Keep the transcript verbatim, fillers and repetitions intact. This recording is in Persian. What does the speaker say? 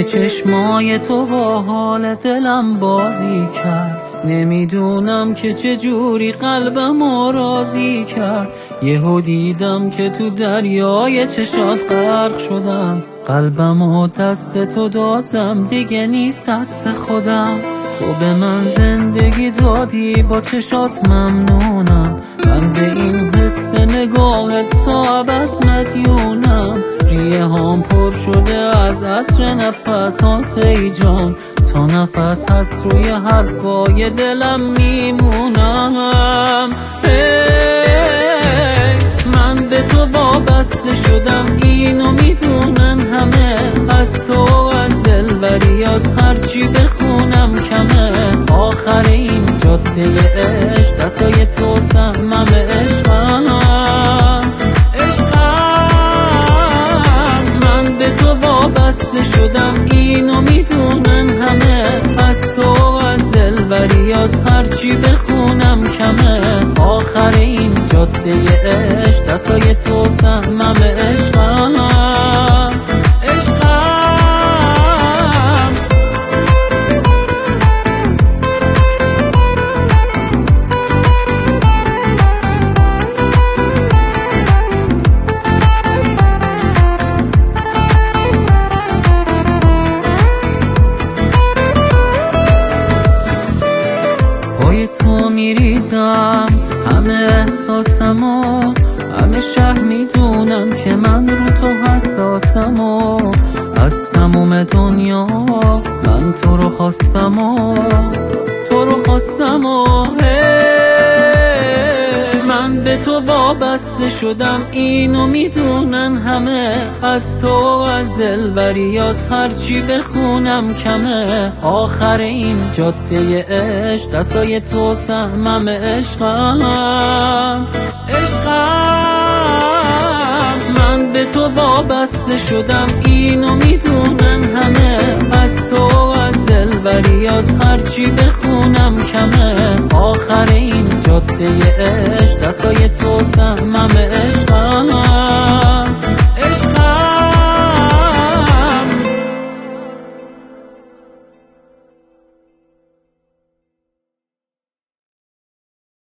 که چشمای تو با حال دلم بازی کرد. نمیدونم که چجوری قلبم راضی کرد. یهو دیدم که تو دریای چشات غرق شدم. قلبم و دست تو دادم، دیگه نیست دست خودم. تو به من زندگی دادی، با چشات ممنونم. من به این حس نگاهت تا ابد مدیونم. ریه هام پر شده از عطر نفسات ای جان. تا نفس هست روی حرفای دلم میمونم. من به تو وابسته شدم، اینو میدونن همه. از تو از دلبریات هرچی بخونم کمه. آخر این جاده عشق دستای تو سهمم. عشقم عشقم من به تو وابسته شدم، اینو میدونن همه. از تو از دلبریات هرچی بخونم کمه. آخر این جاده عشق دستای تو سهمم. عشقم عشقم پای تو میریزم همه احساسم و همه شهر میدونم که من رو تو حساسم. و از تموم دنیا من تو رو خواستم و تو رو خواستم و من به تو وابسته شدم، اینو میدونن همه. از تو از دلبریات هرچی بخونم کمه. آخر این جاده عشق دستای تو سهمم. عشقم عشقم من به تو وابسته شدم، اینو میدونن همه. از تو از دلبریات هرچی بخونم کمه. آخر این جاده عشق دستای تو سهمم.